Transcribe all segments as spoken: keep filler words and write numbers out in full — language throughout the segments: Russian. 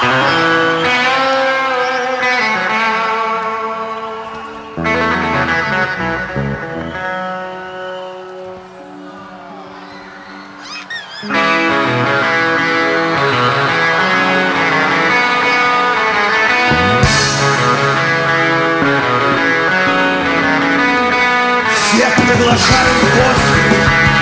Всех приглашаю в гости.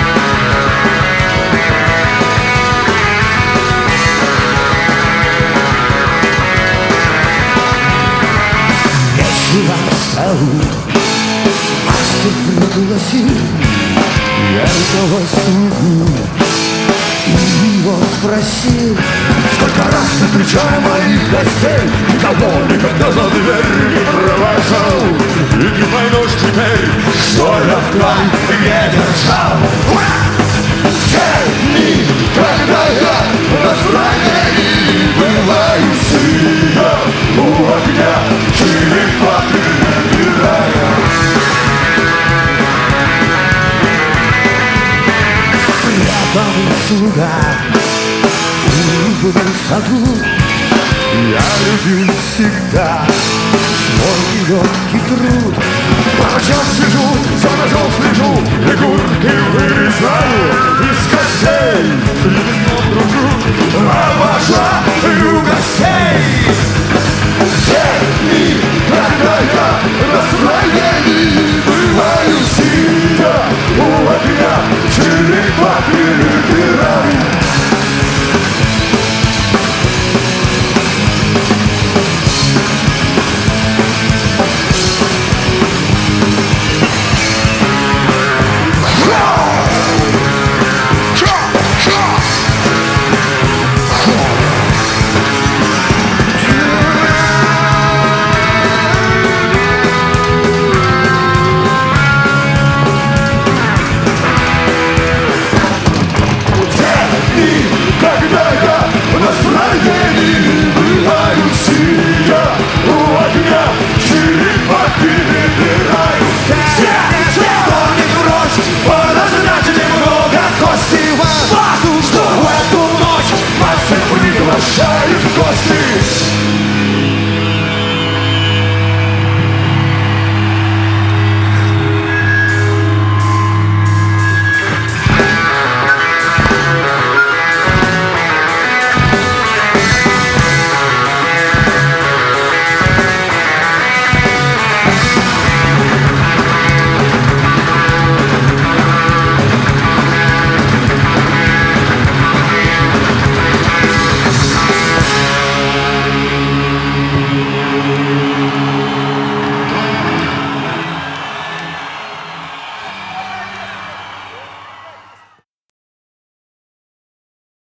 Если вам столу мастер пригласил яркого слугу, и его спросил: сколько раз встречая моих гостей, никого никогда за дверь не провожал. И не поймешь теперь, что я в твоем не держал. Те дни, когда я в настроении бываю сидя у огня, черепа перебирая. Рядом слуга в саду я любил всегда свой легкий труд. По ночам сижу, за ножом слежу, фигурки вырезаю из костей, свистом дружу, обожаю гостей. Те дни, когда я в настроении бываю сидя у огня, черепа перебираю. Когда я в настроении бываю сидя у огня, черепа перебираю. Все, кто не прочь, подождать немного кости. Важно, что в эту ночь вас всех приглашают в гости.